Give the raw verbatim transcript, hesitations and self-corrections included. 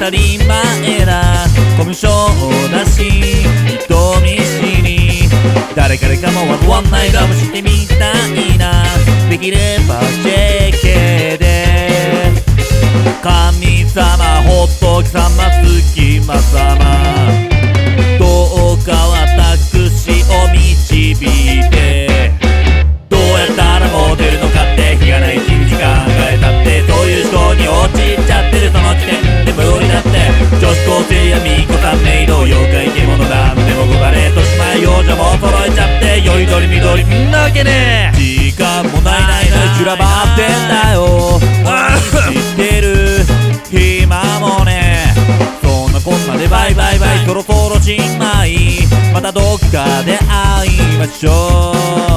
たり前だ。コミュ障だし人見知り、誰彼かもわかんないラブしてみたいな。できれば ジェーケー で神様仏様隙間様、どうか私を導いて。どうやったらモテるのかって日がない一日考えたって、そういう人に落ちちゃってるその時点で無理だって。女子高生や巫女さんメイド妖怪獣なんでもごバレとしまい幼女も揃えちゃって、よりどりみどりんなわけねえ。時間もないないない修羅場ってんだよ。知ってる暇もねえ。そんなこんなでバイバイバイ、そろそろしまい。またどっかで会いましょう。